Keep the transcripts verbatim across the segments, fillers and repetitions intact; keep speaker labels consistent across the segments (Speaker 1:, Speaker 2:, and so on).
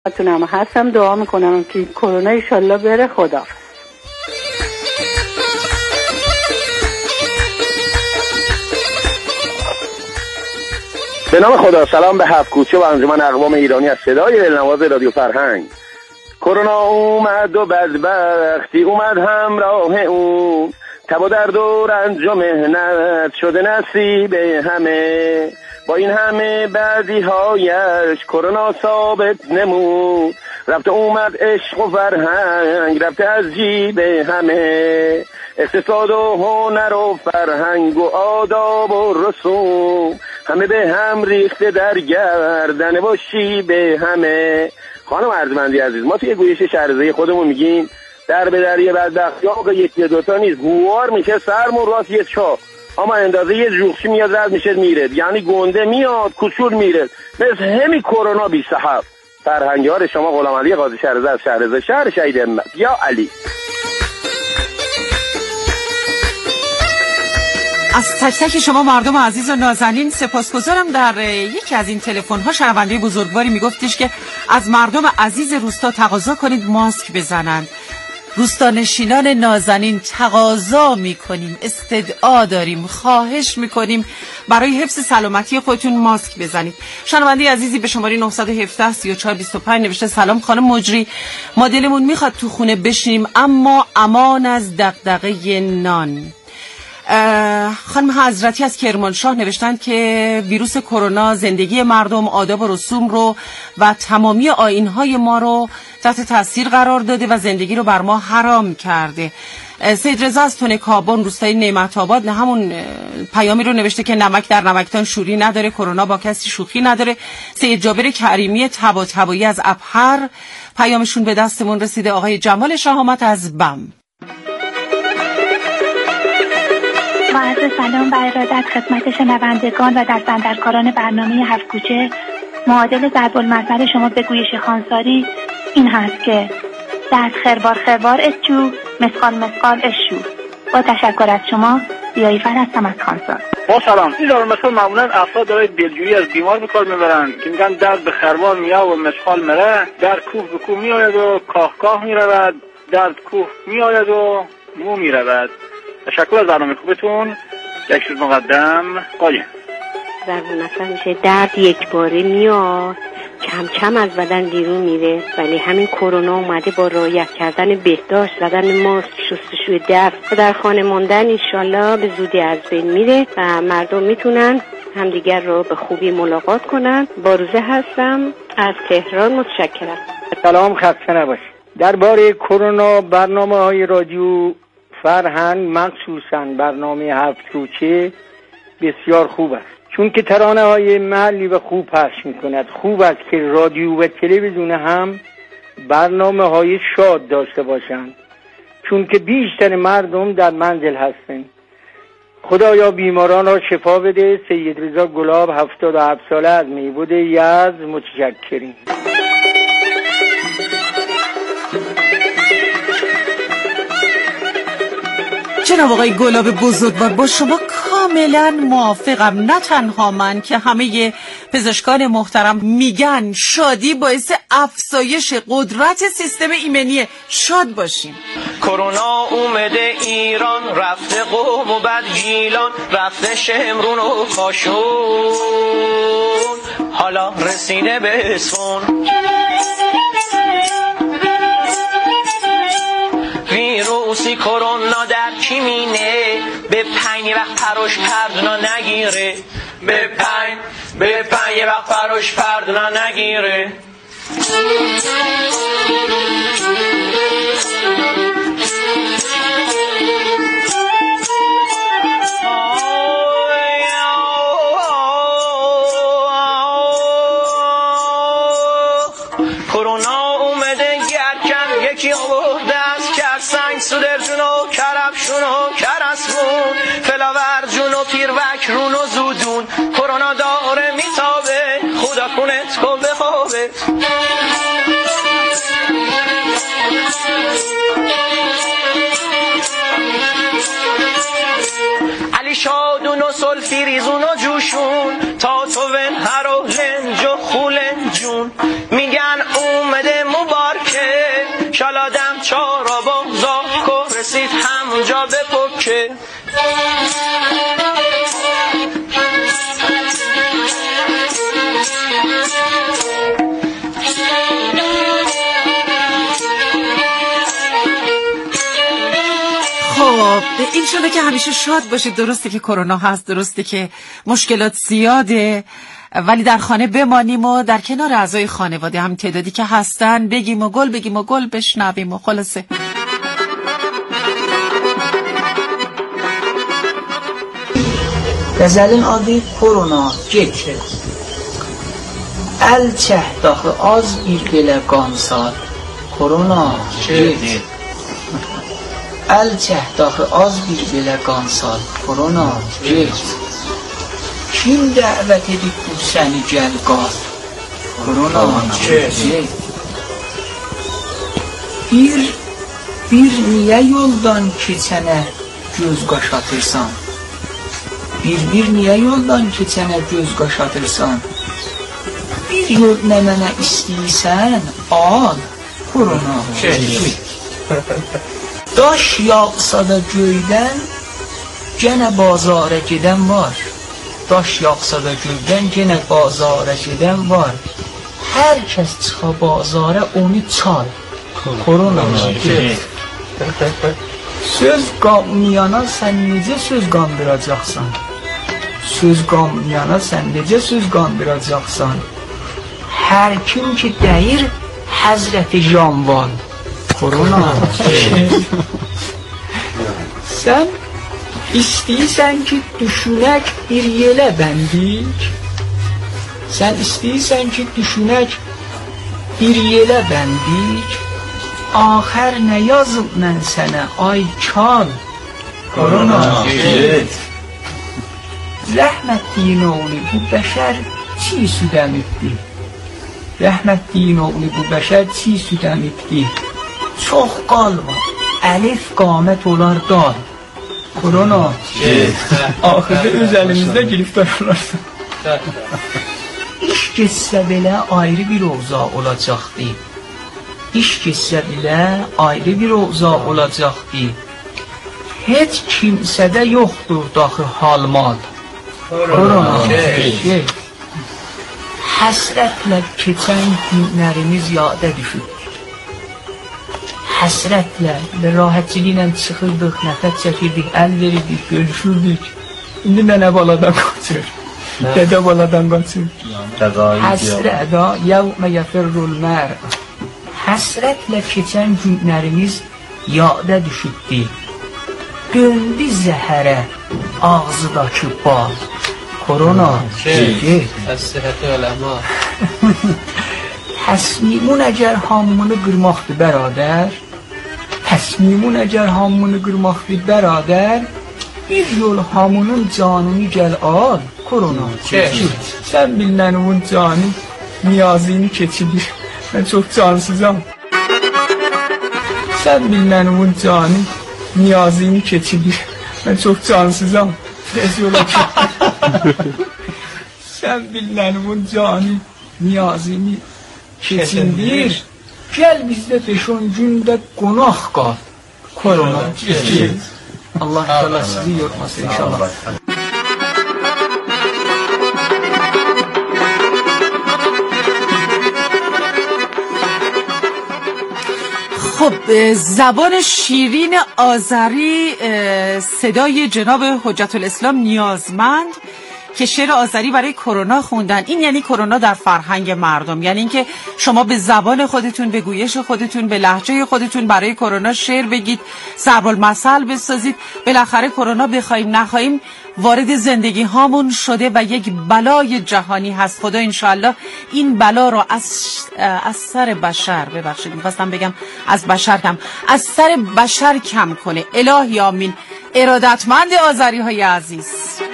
Speaker 1: خدمتتونم هستم، دعا میکنم که کرونا ایشالله بره. خدا
Speaker 2: به نام خدا. سلام به هفت کوچه و انجمن اقوام ایرانی از صدای دلنواز رادیو فرهنگ. کرونا اومد و بدبختی اومد همراه اون، تب و درد و رنج و مهنت شده نصیب همه. با این همه بدی هایش کرونا ثابت نمود، رفته اومد عشق و فرهنگ رفته از جیب همه. اقتصاد و هنر و فرهنگ و آداب و رسوم همه به هم ریخته در گردن و شیب همه. خانم ارجمندی عزیز، ما توی گویش شهرزایی خودمون میگیم در به دریه بدبختی آقا یکی دوتا نیست، گوار میشه سرمون راست یه چا، اما اندازه یه جوخشی میاد رد میشه میره، یعنی گنده میاد کوچول میره. مثل همی کرونا بی صحب. فرهنگیار شما غلام علی قاضی شهرزه از شهرزه شهر شهید همت. یا علی.
Speaker 3: از تک تک شما مردم عزیز و نازنین سپاسگزارم. در یکی از این تلفن‌ها شنونده بزرگواری میگفتش که از مردم عزیز روستا تقاضا کنید ماسک بزنند. روستانشینان نازنین تقاضا میکنیم، استدعا داریم، خواهش میکنیم برای حفظ سلامتی خودتون ماسک بزنید. شنونده عزیزی به شماره نه یک هفت سی و چهار بیست و پنج نوشته سلام خانم مجری، ما دلمون میخواد تو خونه بشینیم اما امان از دغدغه نان. خانم حضرتی از کرمانشاه نوشتن که ویروس کرونا زندگی مردم، آداب و رسوم رو و تمامی آیین‌های ما رو تحت تاثیر قرار داده و زندگی رو بر ما حرام کرده. سید رضا از تونه کابون روستای نعمت آباد نه همون پیامی رو نوشته که نمک در نمکتان شوری نداره، کرونا با کسی شوخی نداره. سید جابر کریمی تبا تبایی از ابهر پیامشون به دستمون رسیده. آقای جمال شهامت از بم.
Speaker 4: با عرض سلام و ارادت خدمت شنوندگان و دستاندرکاران برنامه هفت کوچه، معادل ضرب المثل شما به گویش خانساری این هست که دست خربار خربار اشجو، مسقال مسقال اشجو. با تشکر از شما، بیایفر هستم از خانسار.
Speaker 5: با سلام. این ضرب المثل معمولا افراد دارای دلجویی از بیمار به کار میبرن که میگن درد به خربار میاد و مسقال مره، در کوه به کوه میآید و کاه کاه میرود، درد کوه میآید و مو میرود. تشکر از برنامه خوبتون. یک روز مقدم قایم.
Speaker 6: ضرب المثل میشه درد یک باره میاد کم کم از بدن بیرون میره، ولی همین کرونا اومده با رعایت کردن بهداشت، زدن ماسک، شستشوی دست و در خانه ماندن انشالله به زودی از بین میره و مردم میتونن همدیگر رو به خوبی ملاقات کنن. باروزه هستم از تهران. متشکرم.
Speaker 7: سلام، خسته نباشید. درباره کرونا برنامه های رادیو فرهنگ مخصوصاً برنامه هفت کوچه بسیار خوب است، چون که ترانه های محلی و خوب پخش می کند. خوب است که رادیو و تلویزیون هم برنامه های شاد داشته باشند، چون که بیشتر مردم در منزل هستند. خدایا بیماران را شفا بده. سید رضا گلاب هفتاد و هفت ساله از میبود یزد. متشکریم.
Speaker 3: جناب آقای گلاب بزرگوار، با شما کاملا موافقم. نه تنها من که همه پزشکان محترم میگن شادی باعث افزایش قدرت سیستم ایمنی. شاد باشیم.
Speaker 8: کرونا اومده ایران، رفته قوم و بعد گیلان، رفته شمرون و کاشون، حالا رسیده به اصفون. ویروسی کرونا در کمینه، به پنج یه وقت پروش پردنا نگیره، به پنج به پنج یه وقت پروش پردنا نگیره. کرونا اومده گرکن، یکی آورده از کرسنگ، سودر جونو کرفشونو کرسمون، فلاور جونو پیروک رونو زودون. کرونا داره میتابه، خدا کنت کن بخوابه. علی شادون و سلفیریزون و جوشون، تا تو ون هر و لنج و خولن جون. میگن اومد اومده مبارکه شالادم چارا بغضا که رسید همونجا به پکه
Speaker 3: خب این شده که همیشه شاد باشید. درسته که کرونا هست، درسته که مشکلات زیاده، ولی در خانه بمانیم و در کنار اعضای خانواده هم تعدادی که هستن بگیم و گل بگیم و گل بشنویم و خلاصه.
Speaker 9: Qəzəlin adı Korona Geçir. Əl çək daxı az bir belə qansal. Korona Geçir. Əl çək daxı az bir belə qansal. Korona Geçir. Kim dəvət edib bu səni gəl qal. Korona Geçir. Bir, bir niyə yoldan keçənə göz qaşatırsan? Bir-bir niyə yoldan keçənə göz qaşatırsan? Bir yol nə mənə istəyirsən, al, korona Geçir. Daş yağsa da göydən, genə bazara gedən var. Daş yağsa da göydən, genə bazara gedən var. Hər kəs çıxa bazara, onu çal, korona Geçir. Söz qanmayana sən necə söz qandıracaqsan? Söz qanmayana sən necə söz qandıracaqsan? Hər kim ki deyir Həzrəti Janval, korona Geçir. Sən istəyirsən ki düşünək bir yelə bəndik. Sən istəyirsən ki düşünək bir yelə bəndik. Axər nə yazıb mən sənə ay kal, korona Geçir. Rəhmət deyin oğlu bu bəşər çi süd əmibdir. Rəhmət deyin oğlu bu bəşər çi süd əmibdir. Çox qal var, əlif qamət olar dal, korona Geçir. Axırda öz əlimizdə giriftar olarsan. İş geçsə belə ayrı bir ovza olacaqdı. İş keçsə bilə ayrı bir ovza olacaqdı. Heç kimsədə yoxdur daxı halmal, korona Geçir. Həsrətlə keçən günlərimiz yadə düşür. Həsrətlə və rahatçılıqla çıxırdıq, nəfət çəkirdik, əl verirdik, görüşürdük. İndi nənə baladan qaçır, dədə baladan qaçır. Həsrədə yəvmə yəfirrul mər. Həsrətlə keçən günlərimiz yadə düşübdi. Döndü zəhərə ağzıdakı bal, korona Geçir.
Speaker 10: Həsrəti öləmə.
Speaker 9: Təsmimun əgər hamını qırmaqdır bərabər, təsmimun əgər hamını qırmaqdır bərabər, bir yol hamının canını gəl al, korona Geçir. Sən bilinənin canı niyazini keçilir. Mən çox cansızam. Sən bilinənin canı niyazini keçilir. Mən çox cansızam. Tez yola ki. Sən bilinənin canı niyazini keçindir. Gəl bizdə beş on gündə qonaq qal, korona Geçir. Allah inşallah sizi yormasın inşallah.
Speaker 3: خب زبان شیرین آذری، صدای جناب حجت الاسلام نیازمند که شعر آذری برای کرونا خوندن. این یعنی کرونا در فرهنگ مردم، یعنی اینکه شما به زبان خودتون، به گویش خودتون، به لهجه خودتون برای کرونا شعر بگید، ضرب المثل بسازید. بالاخره کرونا بخوایم نخواهیم وارد زندگی هامون شده و یک بلای جهانی هست. خدا انشاءالله این بلا رو از از سر بشر، ببخشید می‌خواستم بگم از بشر کم، از سر بشر کم کنه. الهی آمین. ارادتمند آذری های عزیز.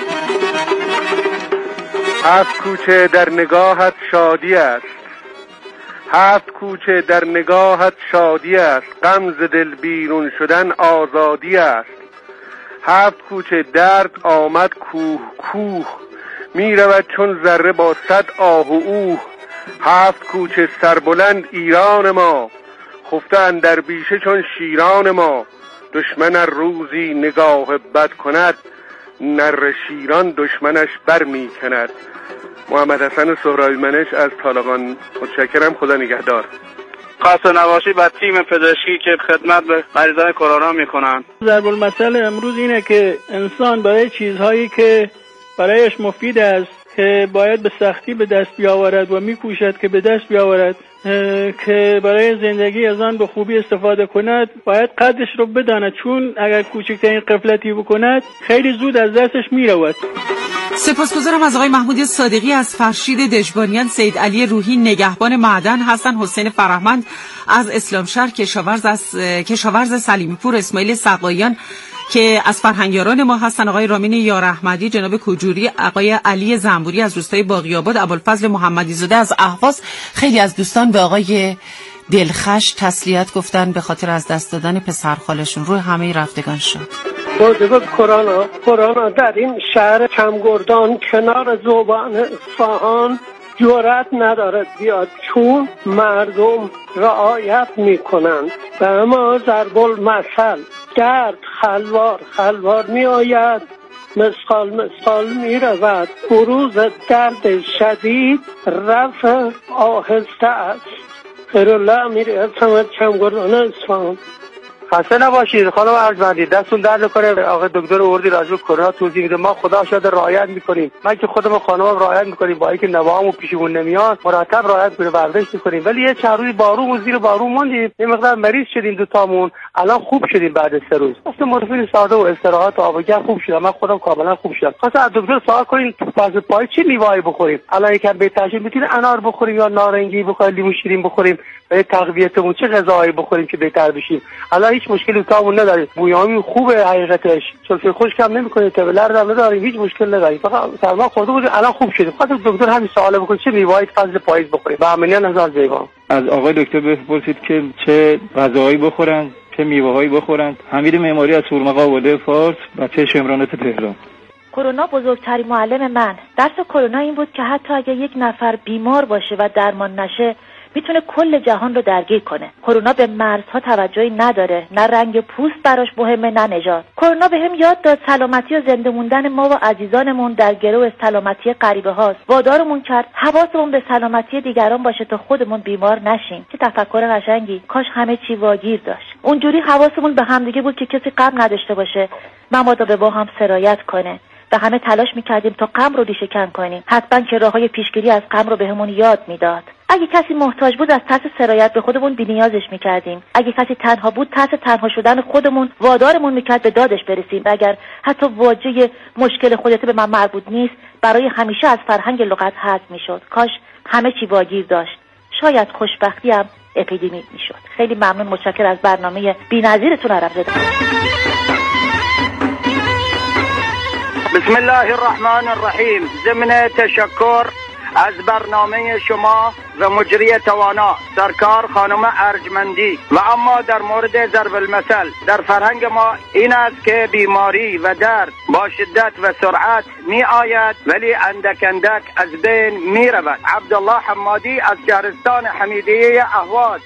Speaker 11: هفت کوچه در نگاهت شادی است، هفت کوچه در نگاهت شادی است، غم ز دل بیرون شدن آزادی است. هفت کوچه درد آمد کوه کوه، می رود چون ذره با صد آه و اوه. هفت کوچه سربلند ایران ما، خفته اندر بیشه چون شیران ما. دشمن ار روزی نگاه بد کند، نر شیران دشمنش بر می کند. محمد حسن سهرابی منش از طالقان. متشکرم، خدا نگهدار.
Speaker 5: خسته نباشی و تیم پزشکی که خدمت به مریضان کرونا میکنن.
Speaker 7: ضرب المثل امروز اینه که انسان برای چیزهایی که برایش مفید است که باید به سختی به دست بیاورد و میکوشد که به دست بیاورد، که برای زندگی از آن به خوبی استفاده کند، باید قدرش رو بداند، چون اگر کوچکترین غفلتی بکند خیلی زود از دستش میرود.
Speaker 3: سپاسگزارم از آقای محمود صادقی از فرشید دژبانیان، سید علی روحی نگهبان معدن، حسن حسین فرهمند از اسلامشهر، کشاورز از کشاورز سلیمی‌پور، اسماعیل سقاییان که از فرهنگیاران ما هستن، آقای رامین یار احمدی، جناب کوجوری، آقای علی زنبوری از روستای باقی‌آباد، ابوالفضل محمدی زاده از اهواز. خیلی از دوستان به آقای دلخش تسلیت گفتن به خاطر از دست دادن پسرخالشون. روی همه رفتگان شد.
Speaker 1: موجب کرونا کرونا در این شهر چمگردان کنار زوبان اصفهان جرأت ندارد بیاد، چون مردم رعایت میکنند. و اما ضرب المثل درد خلوار خلوار می آید، مسقال مسقال می رود. بروز درد شدید رفع آهسته است. خیرالله امیری هستم از چمگردان اصفهان.
Speaker 10: خسته نباشید خانم ارجمندی، دستون درد کنه. آقای دکتر اوردی راجع به کرونا توضیح میده. ما خدا شاید رعایت میکنیم، من که خودم خانمم رعایت میکنیم، با اینکه نوامو پیشمون نمیاد مرتب رعایت کنیم، ورزش میکنیم. ولی یه چند روز بارون و زیر بارون موندیم، یه مقدار مریض شدیم دو تامون. الان خوب شدیم بعد از سه روز. اصلا مرفین ساده و استراحت و آبگرد خوب شدم. من خودم کاملا خوب شدم. خاصه از دکتر سوال کنین تو فاز پای چه میوه‌ای بخوریم. الان یکم بهتر شد، میتونیم انار بخوریم یا نارنگی بخوریم، لیمو شیرین بخوریم. برای تقویتمون چه غذاهایی بخوریم که بهتر بشیم. الان هیچ مشکلی تامون نداریم. بویامون خوبه حقیقتش. سلفه خوش کم نمی‌کنه، تبلر هم نداریم، هیچ مشکل نداریم. فقط سرما خورده بود الان خوب شدیم. خاطر دکتر همین سوال بکنه چه میوه‌ای فصل پاییز بخوریم. با امنیت هزار زیبا.
Speaker 12: از آقای دکتر بپرسید که چه غذاهایی بخورن، چه میوه‌هایی بخورن. حمید معماری از سورمقا آباده فارس، بچه شمرانت تهران.
Speaker 13: کرونا بزرگترین معلم من. درس کرونا این بود که حتی اگه یک نفر بیمار باشه و درمان نشه میتونه کل جهان رو درگیر کنه. کرونا به مرزها توجهی نداره، نه رنگ پوست براش مهمه نه نژاد. کرونا بهم یاد داد سلامتی و زنده موندن ما و عزیزانمون در گرو سلامتی غریبه هاست. وادارمون کرد حواسمون به سلامتی دیگران باشه تا خودمون بیمار نشیم. چه تفکر قشنگی، کاش همه چی واگیر داشت. اونجوری حواسمون به همدیگه بود که کسی غم نداشته باشه، مبادا به با هم سرایت کنه. و همه تلاش میکردیم تا غم رو ریشه کن کنیم. حتما که راههای پیشگیری از غم رو بهمون یاد میداد. اگه کسی محتاج بود از ترس سرایت به خودمون بی‌نیازش میکردیم. اگه کسی تنها بود ترس تنها شدن خودمون وادارمون میکرد به دادش برسیم. و اگر حتی واژه مشکل خودت به من مربوط نیست برای همیشه از فرهنگ لغت حذف میشد. کاش همه چی واگیر داشت. شاید خوشبختی هم اپیدمی میشد. خیلی ممنون، متشکرم از برنامه بی‌نظیرتون عرب‌زاده.
Speaker 14: بسم الله الرحمن الرحیم. ضمن تشکر از برنامه شما و مجری توانا سرکار خانم ارجمندی. و اما در مورد ضرب المثل در فرهنگ ما این است که بیماری و درد با شدت و سرعت می آید ولی اندک اندک از بین می رود. عبدالله حمادی از شهرستان حمیدیه اهواز.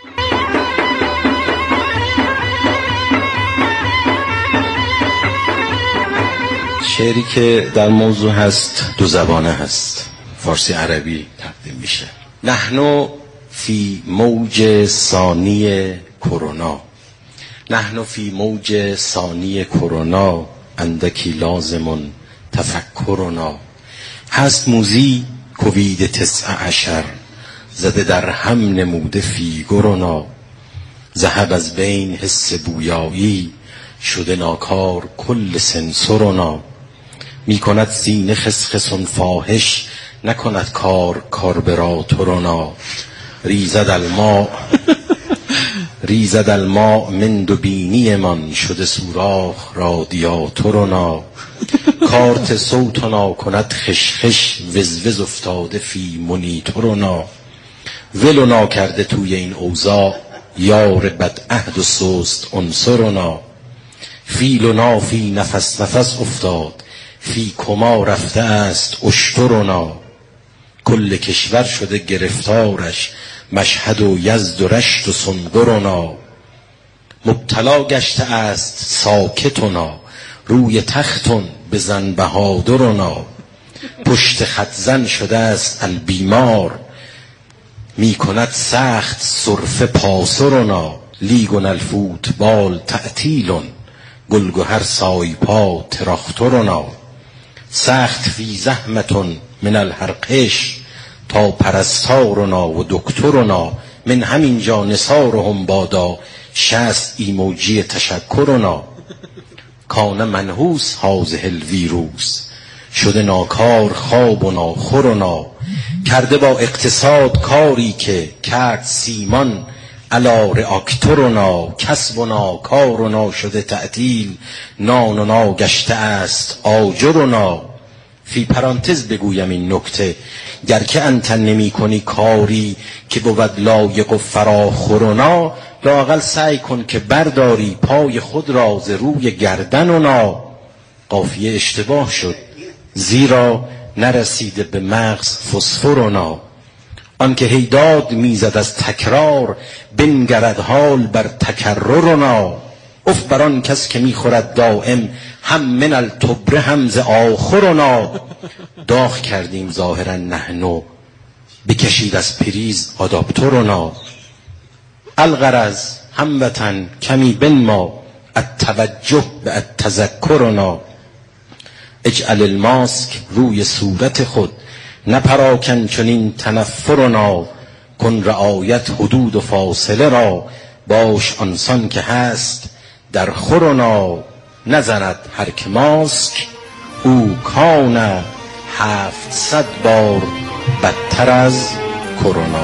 Speaker 15: شعری که در موضوع هست دو زبانه هست، فارسی عربی تقدیم میشه. نحن فی موج ثانی کرونا، نحن فی موج ثانی کرونا، اندکی لازمون تفکرنا. هست موزی کووید تسعه عشر، زده در هم نموده فیگرنا. ذهب از بین حس بویایی، شده ناکار کل سنسورنا. می کند سینه خسخسون فاحش، نکند کار کاربراتورنا. ریزد الماء ریزد الماء من دو بینی من، شده سوراخ رادیاتورنا. کارت صوتنا کند خشخش، وزوز افتاده فی مونیتورنا. ولونا کرده توی این اوضاع، یار بد عهد و سست عنصرنا. فیلنا فی نفس نفس افتاد، فی کما رفته است اشترنا. کل کشور شده گرفتارش، مشهد و یزد و رشت و سنگرنا. مبتلا گشته است ساکتنا، روی تختون بزن بهادرنا. پشت خط زن شده است البیمار، می کند سخت سرفه پاسرنا. لیگون الفوتبال تعطیلون، گلگهر سایپا تراخترنا. سخت فی زحمتون من الحرقش، تا پرستارنا و دکترنا. من همینجا نثارهم بادا، شست ایموجی تشکرنا. کان منحوس هازه الویروس، شده ناکار خواب و ناخورنا. کرده با اقتصاد کاری که کرد سیمان، علا رآکتورنا. کسبنا کارنا شده تعطیل، ناننا گشته است آجرنا. فی پرانتز بگویم این نکته، گر که انت نمی کنی کاری که بود لایق و فراخورنا، لااقل سعی کن که برداری پای خود را ز روی گردننا. قافیه اشتباه شد زیرا نرسیده به مغز فسفرنا. آن که هیداد میزد از تکرار، بنگرد حال بر تکررنا. اف بران کس که میخورد دائم، هم من التبر هم ز آخرنا. داغ کردیم ظاهرا نحنو، بکشید از پریز آداپتورنا. الغرض هموطن کمی بنما، التوجه به التذکرنا. اجعل الماسک روی صورت خود، نپراکن چنین تنفرنا. کن رعایت حدود و فاصله را، باش آنسان که هست در خورنا. نزند هر که ماسک او کان، هفتصد بار بدتر از کرونا.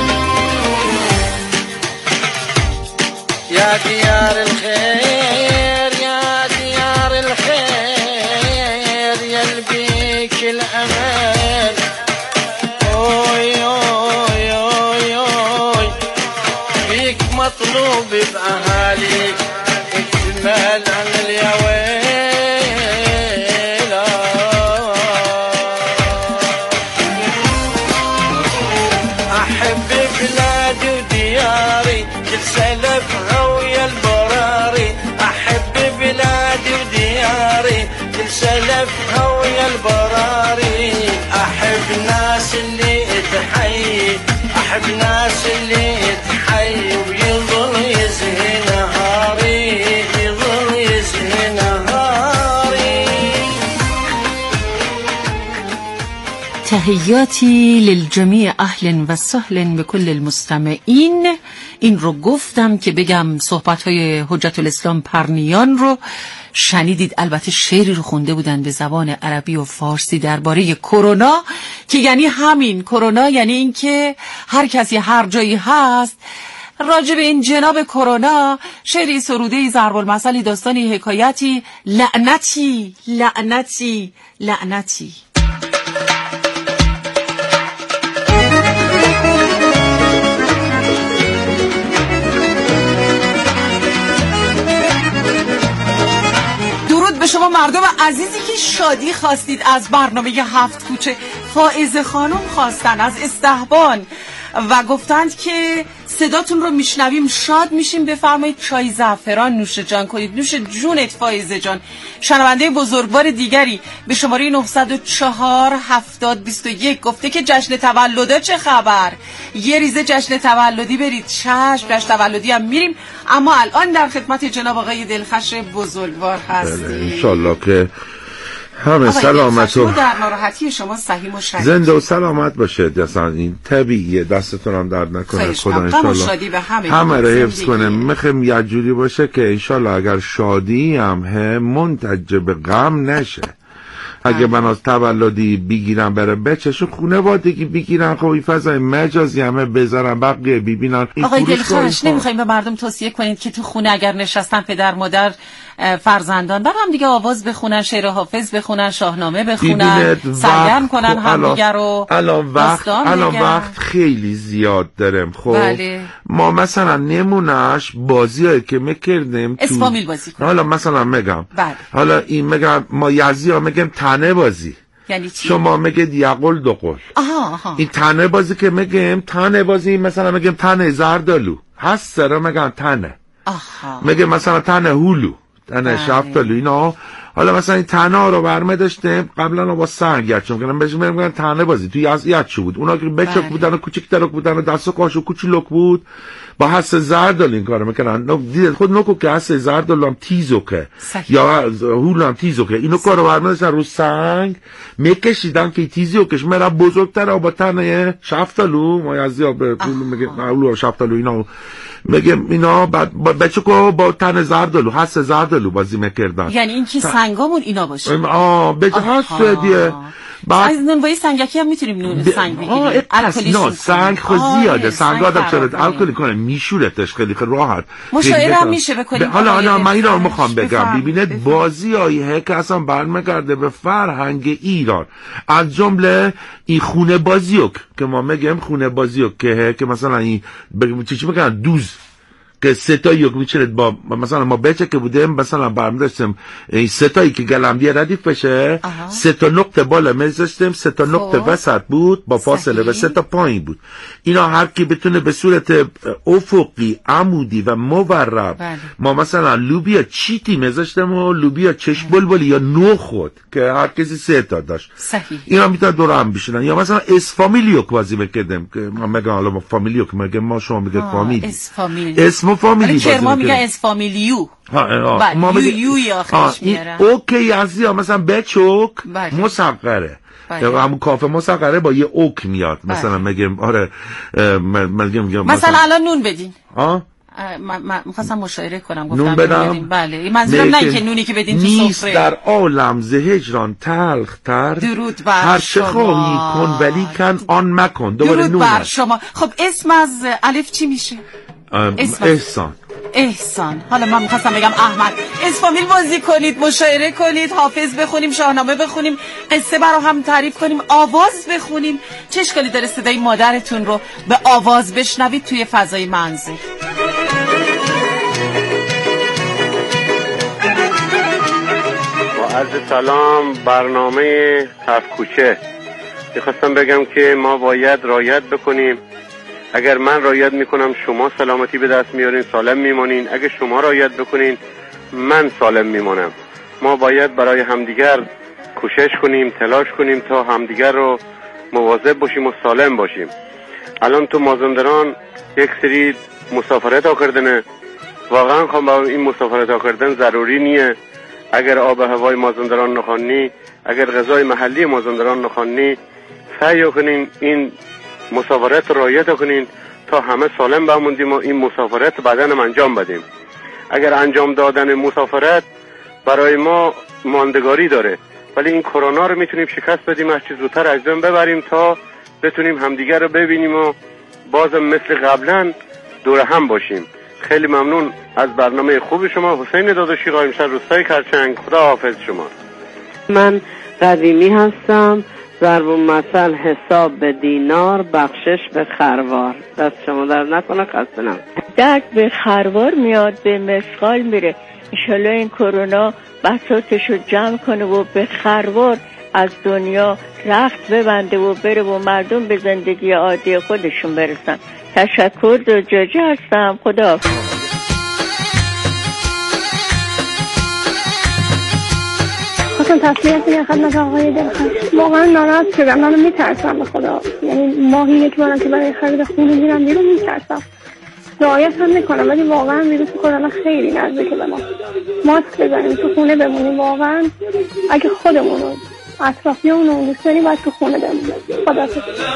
Speaker 16: یا دیار الخیر یا دیار الخیر، یلبیک الامل. اوی اوی اوی اوی فيك مطلوب بأهاليك، اكتمل عن اليويلة. أحب بلادي ودياري، كل سلفها ويا البراري. أحب بلادي ودياري، كل سلفها ويا البراري. أحب ناس اللي تحيي، أحب ناس اللي تحيي، ويظل يزهي نهاري، يظل يزهي نهاري.
Speaker 3: تحیاتی للجمیع اهل و سهل به کل المستمعین. این رو گفتم که بگم صحبت‌های حجت الاسلام پرنیان رو شنیدید. البته شعری رو خونده بودن به زبان عربی و فارسی درباره کرونا، که یعنی همین کرونا، یعنی این که هر کسی هر جایی هست راجع به این جناب کرونا شعری، سروده‌ای، ضرب المثلی، داستانی، حکایتی، لعنتی لعنتی لعنتی. درود به شما مردم عزیزی که شادی خواستید از برنامه هفت کوچه. فائزه خانم خواستن از استحبان و گفتند که صداتون رو میشنویم شاد میشیم، بفرمایید چای زعفران نوش جان کنید. نوش جونت فائزه جان. شنونده بزرگوار دیگری به شماره نهصد و چهار هفتاد بیست و یک گفته که جشن تولده چه خبر؟ یه ریزه جشن تولدی برید. چشم، جشن تولدی هم میریم، اما الان در خدمت جناب آقای دلخش بزرگوار هستیم.
Speaker 17: انشالله که همه سلامت و
Speaker 3: در ناراحتی شما صحیح و شدید
Speaker 17: زنده و سلامت باشه. اصلا این طبیعیه، دستتون هم درد نکنه. خدا انشالله همه, همه رو حفظ کنه. میخوام یه جوری باشه که انشالله اگر شادی هم هم منتج به غم نشه. اگه من از تولدی بگیرم بره بچه‌شو خونه وادگی بگیرن، خب این فضای مجازی همه بذارن بقیه ببینن.
Speaker 3: آقای دلخوش نمیخوایم به مردم توصیه کنید که تو خونه اگر نشستن پدر مادر فرزندان بر هم دیگه آواز بخونن، شعر حافظ بخونن، شاهنامه بخونن، سرگرم کنن همدیگه رو.
Speaker 17: الان وقت الان وقت خیلی زیاد دارم. خب بله. ما مثلا نمونهش بازیایی که میکردیم
Speaker 3: اسفامیل بازی کنیم.
Speaker 17: حالا مثلا میگم بله. حالا این میگم ما یزدی ها میگم تنه بازی.
Speaker 3: یعنی چی؟
Speaker 17: شما میگید یقل دو قل.
Speaker 3: آها آها.
Speaker 17: این تنه بازی که میگیم تنه بازی، مثلا میگیم تنه زردالو هست سرا میگن تنه.
Speaker 3: آها.
Speaker 17: میگه مثلا تنه هولو، تنه شفتالو، اینا. حالا مثلا این تنه ها رو برمه داشتیم قبلا با سنگ یچ میکنم بهش میگن تنه بازی توی از یچ بود. اونا که بچک بودن و کوچیک تر بودن و دست و کاشو کوچولک بود با حس زردالو این کارو میکنن. دیدید خود نوکو که حس زردالو هم تیزو که یا هولو هم تیزو که اینو کارو برمه داشتن رو سنگ میکشیدن که تیزیو کش میره بزرگتر و با تنه شفتالو ما از یا به هولو میگه هولو شفتالو اینا میگم اینا بعد بچه‌کو با تن زردالو حس زردالو بازی میکردن.
Speaker 3: یعنی این که سنگامون اینا باشه.
Speaker 17: آه به حس دیگه.
Speaker 3: بعد از نونوایی سنگکی هم میتونیم نون سنگ بگیریم.
Speaker 17: الکلی نه سنگ خود زیاده. سنگ آدم چرا الکلی کنه میشورتش خیلی راحت.
Speaker 3: مشاعره هم میشه بکنیم.
Speaker 17: حالا حالا من اینو میخوام بگم ببینید بازیایی که اصلا برمیگرده به فرهنگ ایران از جمله این خونه بازیوک که ما میگیم خونه بازیوک که که مثلا این چی میگن دوز که ستایی که میچرد با مثلا ما بچه که بودیم مثلا برمی داشتیم این ستایی که گلمبیه ردیف بشه سه تا نقطه بالا میذاشتیم سه تا نقطه وسط بود با فاصله و سه تا پایین بود. اینا هر کی بتونه به صورت افقی عمودی و مورب بله. ما مثلا لوبیا چیتی میذاشتیم و لوبیا چش بلبلی یا نخود که هر کسی سه تا داشت
Speaker 3: صحیح.
Speaker 17: اینا میتونه دور هم بشینن. یا مثلا اس فامیلیو بازی میکردیم که ما میگم حالا ما فامیلیو که میگم ما شما میگید فامیلی
Speaker 3: اس فامیلی
Speaker 17: اسم فامیلی بازی
Speaker 3: کرما میگن اس فامیلیو
Speaker 17: ها ما
Speaker 3: یو یو یا آخرش میاره.
Speaker 17: اوکی از یا مثلا بچوک مسقره یا همون کافه مسقره با یه اوک میاد مثلا میگم آره میگم
Speaker 3: مثلا الان نون بدین
Speaker 17: ها
Speaker 3: من می‌خواستم مشاعره کنم گفتم
Speaker 17: نون بدم
Speaker 3: بله منظورم نه که نونی که بدین تو سفره
Speaker 17: نیست در عالم ز هجران تلخ تر
Speaker 3: درود بر
Speaker 17: هر چه خواهی کن ولی کن آن مکن دوباره نون
Speaker 3: درود بر شما. خب اسم از الف چی میشه؟
Speaker 17: احسان.
Speaker 3: احسان. حالا من میخواستم بگم احمد. اس فامیل بازی کنید، مشاعره کنید، حافظ بخونیم، شاهنامه بخونیم، قصه برا هم تعریف کنیم، آواز بخونیم. چه اشکالی داره صدای مادرتون رو به آواز بشنوید توی فضای منزل.
Speaker 11: با عرض سلام برنامه هفت کوچه میخواستم بگم که ما باید رعایت بکنیم. اگر من رعایت میکنم شما سلامتی به دست میارین، سالم میمانین. اگر شما رعایت بکنین من سالم میمانم. ما باید برای همدیگر کوشش کنیم، تلاش کنیم تا همدیگر رو مواظب باشیم و سالم باشیم. الان تو مازندران یک سری مسافرت ها کردنه. واقعا خواهم با این مسافرت ها کردن ضروری نیه. اگر آب هوای مازندران نخوانی، اگر غذای محلی مازندران نخوانی، سعی کنین این مسافرت رعایت کنین تا همه سالم بموندیم و این مسافرت بعداً انجام بدیم. اگر انجام دادن مسافرت برای ما ماندگاری داره ولی این کرونا رو میتونیم شکست بدیم، از چه زودتر از بین ببریم تا بتونیم همدیگر رو ببینیم و بازم مثل قبلا دور هم باشیم. خیلی ممنون از برنامه خوب شما. حسین داداشی قائمشهر روستای کرچنگ. خدا حافظ شما.
Speaker 18: من قدیمی هستم. ضرب المثل حساب به دینار، بخشش به خروار. دست شما در نکنه. خسته نباشید.
Speaker 19: درد به خروار میاد به مسقال میره. انشالله این کرونا بساطش رو جمع کنه و به خروار از دنیا رخت ببنده و بره و مردم به زندگی عادی خودشون برسن. تشکر. زجاجی هستم. خدا حافظ.
Speaker 20: خواستم تصویه کنم خدمت آقای دلخواه. واقعا ناراحت شدم. من میترسم به خدا. یعنی ماهی یک بارم که برای خرید خونه میرم بیرون میترسم. رعایت هم میکنم ولی واقعا ویروس کرونا خیلی نزدیکه به ما. ماسک بزنیم، تو خونه بمونیم. واقعا اگه خودمون رو اطرافیامون رو دوست داریم باید تو خونه بمونیم. خداحافظ.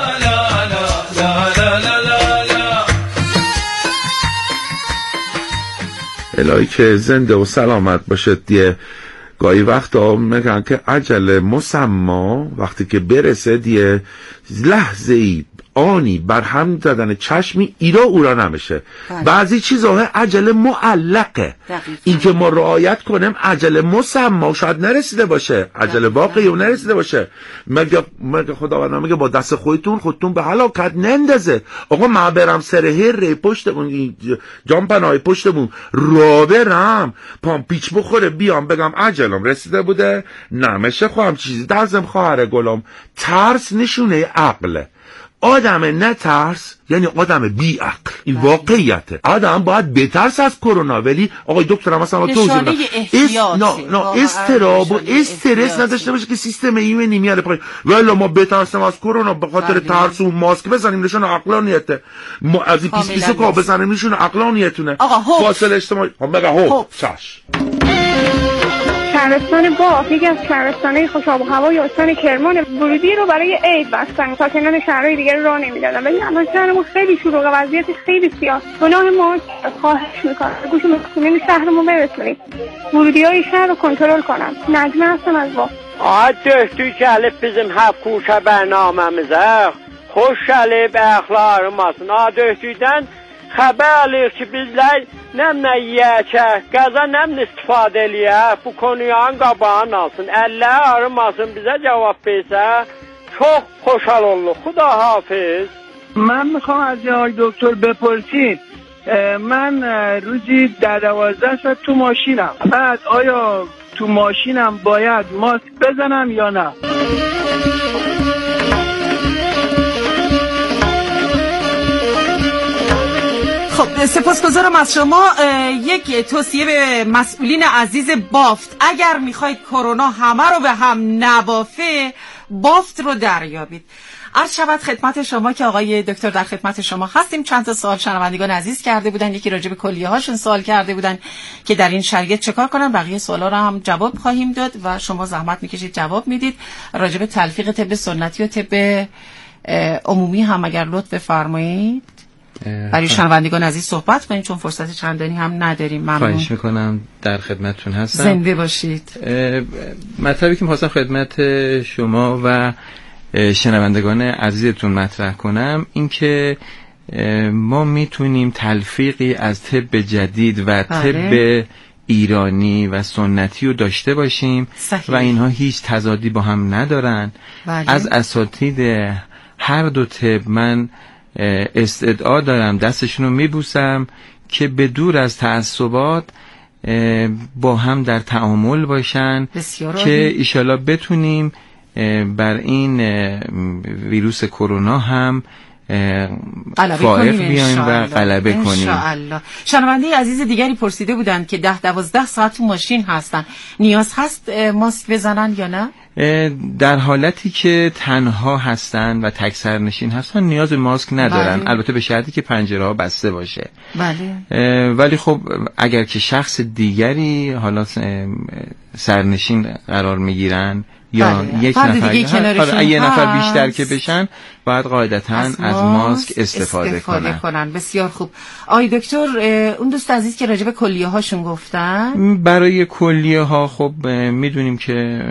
Speaker 17: الهی که زنده و سلامت باشد. دیگه گاهی وقتا میگن که عجل مسما وقتی که برسه دیگه لحظه ای آنی بر هم زدن چشمی ایرا اورا نمیشه. بعضی چیزها عجله معلقه، این که ما رعایت کنیم عجله مسمى شاید نرسیده باشه، عجله واقعی و نرسیده باشه. مگه مگه خداوند میگه با دست خودتون خودتون به هلاکت نندازه. آقا ما برم سرهر ری پشتمون جام پناه پشتمون را برم پام پیچ بخوره بیام بگم عجلم رسیده بوده نمیشه. خواهم چیزی درزم خواهر گلم. ترس نشونه عقله. آدم نه ترس یعنی آدم بی عقل. این واقعیته. آدم باید بترس از کرونا، ولی آقای دکتر هم مثلا توضیح بدن اس نه نه استراب و استرس نداشته باشه که سیستم ایمنی میاره پایین. ولی ما بترسیم از کرونا به خاطر ترس و ماسک بزنیم نشون عقلانیته. ما از این پیس پیسو کا بزنیم نشون عقلانیتونه. فاصله اجتماعی هم بگه هو چش.
Speaker 20: شهرستان باف یکی از شهرستان‌های خوش آب و هوای استان کرمان ورودی رو برای عید بستن. ساکنان شهرهای دیگر راه نمیدادن، ولی الان شهرمون خیلی شلوغه، وضعیت خیلی سیاه. گناه ما خواهش میکنم گوش مسئولین شهرمون برسونید ورودی‌های شهر رو کنترل کنن. نجمه هستم از باف.
Speaker 21: آد döktük gəlib bizim hep kuşa bərnaməmizə. Xoş gəlib əxlarımızın. Ad döktükdən xəbər alırıq ki, bizlər nəmlə yiyəkək, qaza nəmlə istifadə eləyək, bu konuyağın qabağını alsın, əlləri arımasın, bizə cavab versə, çox xoşal oluruz. Xuda hafiz.
Speaker 22: من میخوام از آقای دکتر بپرسید، من روزی در دوازده ساعت تو ماشینم، بعد آیا تو ماشینم باید ماسک بزنم یا نه؟
Speaker 3: خب سپاسگزارم از شما. یک توصیه به مسئولین عزیز بافت، اگر میخواید کرونا همه رو به هم نبافه بافت رو دریابید. عرض شود خدمت شما که آقای دکتر در خدمت شما هستیم. چند تا سوال شنوندگان عزیز کرده بودن، یکی راجع به کلیه هاشون سوال کرده بودن که در این شرایط چه کار کنن. بقیه سوالا رو هم جواب خواهیم داد و شما زحمت میکشید جواب میدید. راجع به تلفیق طب سنتی و طب عمومی هم اگر لطف بفرمایید برای شنوندگان عزیز صحبت کنیم، چون فرصت چندانی هم نداریم. ممنون.
Speaker 23: خواهش میکنم، در خدمتتون هستم.
Speaker 3: زنده باشید.
Speaker 23: مطلبی که می‌خواستم خدمت شما و شنوندگان عزیزتون مطرح کنم این که ما میتونیم تلفیقی از طب جدید و طب ایرانی و سنتی رو داشته باشیم. صحیح. و اینها هیچ تضادی با هم ندارن. بله. از اساتید هر دو طب من استدعا دارم، دستشون رو میبوسم که به دور از تعصبات با هم در تعامل باشن که ایشالا بتونیم بر این ویروس کرونا هم فائق بیایم و غلبه کنیم
Speaker 3: انشاءالله. شنونده عزیز دیگری پرسیده بودند که ده دوازده ساعت تو ماشین هستن، نیاز هست ماسک بزنن یا نه؟
Speaker 23: در حالتی که تنها هستن و تک سرنشین هستن نیاز به ماسک ندارن. بله. البته به شرطی که پنجره ها بسته باشه. بله. ولی خب اگر که شخص دیگری حالا سرنشین قرار میگیرن یا بله. یک نفر یه نفر بیشتر که بشن باید قاعدتا از, از ماسک استفاده, استفاده کنن.
Speaker 3: کنن بسیار خوب. آی دکتر اون دوست عزیز که راجع به کلیه هاشون گفتن،
Speaker 23: برای کلیه ها خب میدونیم که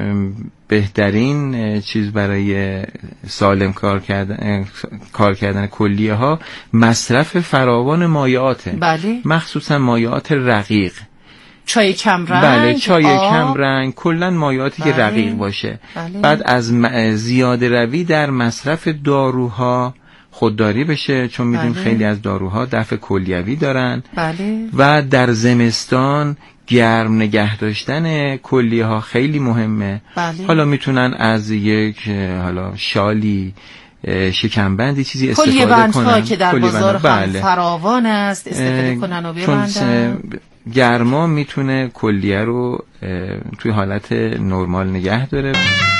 Speaker 23: بهترین چیز برای سالم کار کردن کار کردن کلیه ها مصرف فراوان مایعاته.
Speaker 3: بله.
Speaker 23: مخصوصا مایعات رقیق،
Speaker 3: چای کم رنگ،
Speaker 23: بله چای کم رنگ، کلا مایعاتی بله. که رقیق باشه. بله. بعد از زیاده روی در مصرف داروها خودداری بشه، چون میدونیم بله. خیلی از داروها دفع کلیوی دارن.
Speaker 3: بله.
Speaker 23: و در زمستان گرم نگه داشتن کلیه ها خیلی مهمه.
Speaker 3: بله.
Speaker 23: حالا میتونن از یک حالا شالی شکمبندی چیزی استفاده کنن،
Speaker 3: کلیه بند که در بازار بله. هم فراوان است استفاده کنن و ببندن.
Speaker 23: گرما میتونه کلیه رو توی حالت نرمال نگه داره.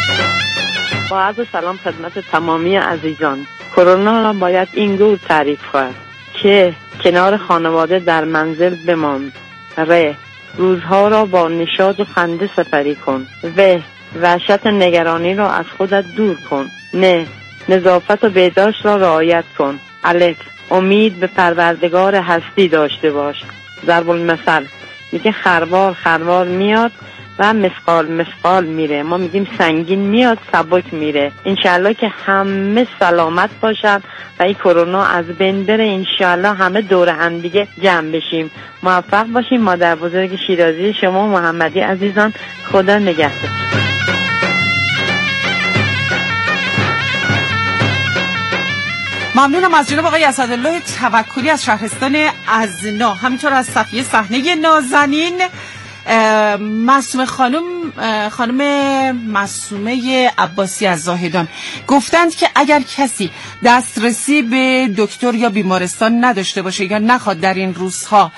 Speaker 18: با عرض سلام خدمت تمامی عزیزان. کرونا را باید اینگونه تعریف کرد که کنار خانواده در منزل بمان. ر روزها را با نشاط و خنده سپری کن. و وحشت نگرانی را از خودت دور کن. نه نظافت و بهداشت را رعایت کن. الف امید به پروردگار هستی داشته باش. ضرب المثل میگه خروار خروار میاد و مسقال مسقال میره. ما میگیم سنگین میاد سبک میره. انشالله که همه سلامت باشن و این کرونا از بین بره. انشالله همه دور هم دیگه جمع بشیم. موفق باشیم. مادر بزرگ شیرازی شما محمدی عزیزان، خدا نگهدار.
Speaker 3: ممنونم از جناب آقای اسدالله توکلی از شهرستان ازنا، همینطور از صفیه صحنه نازنین. معصومه خانم خانم معصومه عباسی از زاهدان گفتند که اگر کسی دسترسی به دکتر یا بیمارستان نداشته باشه یا نخواد در این روزها